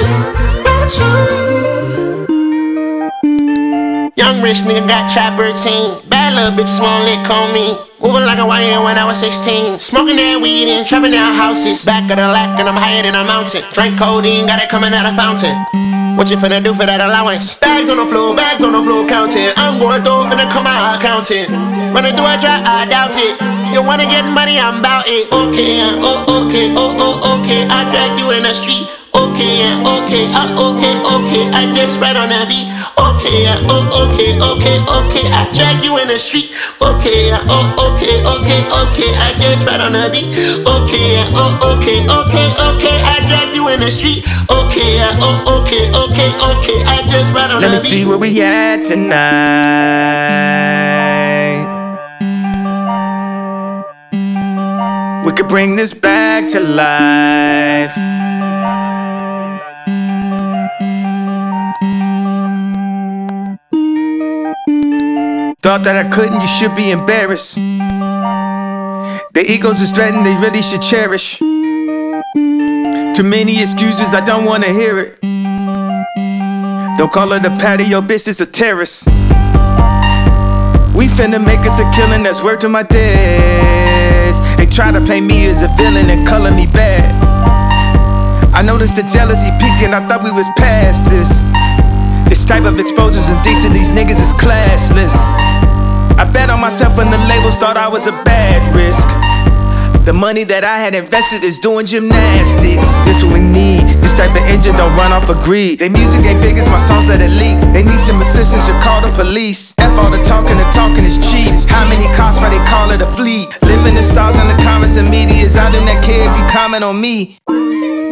Without you. Young rich nigga got trap routine. Bad little bitches won't lick on me. Moving like a YN when I was 16. Smoking that weed and trapping down houses. Back of the lack and I'm higher than a mountain. Drink codeine, got it coming out of fountain. What you finna do for that allowance? Bags on the floor, counting. I'm going through, finna come out counting. Running through a dry, I doubt it. You wanna get money, I'm bout it. Okay, okay, okay. I drag you in the street. Okay, okay, okay. I just ride on that beat. Okay, okay. I drag you in the street. Okay, okay. I just ride on the beat. Okay, okay. I drag you in the street. Okay, okay. I just ride on the beat. Let me see where we at tonight. We could bring this back to life. Thought that I couldn't, you should be embarrassed. Their egos is threatened, they really should cherish. Too many excuses, I don't wanna hear it. Don't call it a patio, bitch, it's a terrace. We finna make us a killing, that's word to my days. They try to paint me as a villain and color me bad. I noticed the jealousy peaking, I thought we was past this. This type of exposure's indecent, these niggas is classless. I bet on myself when the labels thought I was a bad risk. The money that I had invested is doing gymnastics. This what we need, this type of engine don't run off of greed. They music ain't big as my songs that it leak. They need some assistance, you call the police. F all the talking is cheap. How many costs why they call it a fleet? Living the stars in the comments and media is out in that care if you comment on me.